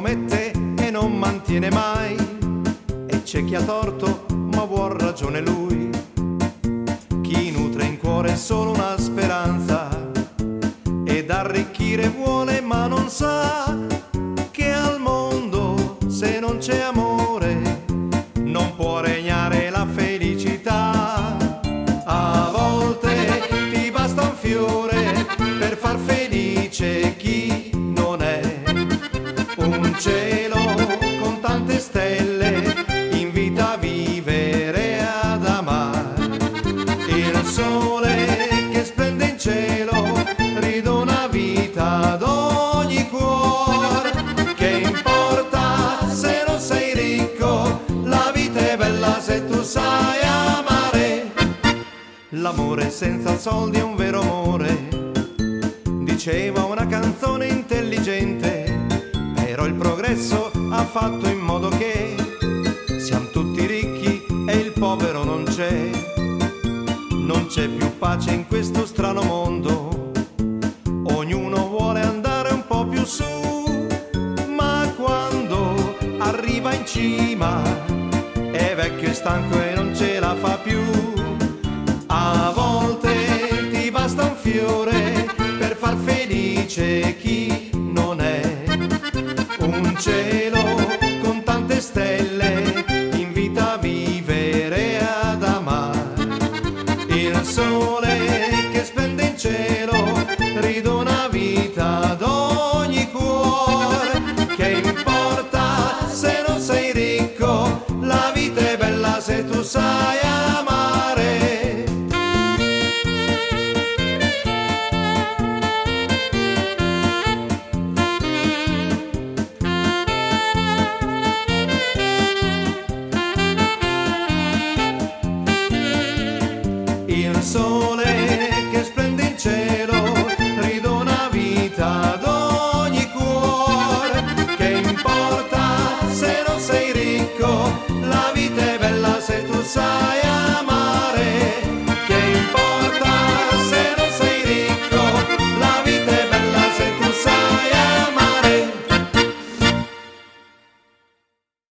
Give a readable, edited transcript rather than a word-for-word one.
promette e non mantiene mai, e c'è chi ha torto ma vuol ragione lui, chi nutre in cuore solo una speranza ed arricchire vuole ma non sa che al mondo se non c'è amore non può regnare la felicità. A volte ti basta un fiore per far felice chi non è, un cielo con tante stelle invita a vivere e ad amare, il sole che splende in cielo ridona vita ad ogni cuore. Che importa se non sei ricco, la vita è bella se tu sai amare. L'amore senza soldi è un vero amore, diceva una canzone intelligente, però il progresso ha fatto in modo che siamo tutti ricchi e il povero non c'è. Non c'è più pace in questo strano mondo, ognuno vuole andare un po' più su, ma quando arriva in cima è vecchio e stanco e non ce la fa più. A volte ti basta un fiore per far felice chi non è, un cielo con tante stelle invita a vivere e ad amare, il sole che splende in cielo ridona vita ad ogni cuore. Che importa se non sei ricco, la vita è bella se tu sai amare. Il sole che splende in cielo ridona vita ad ogni cuore. Che importa se non sei ricco, la vita è bella se tu sai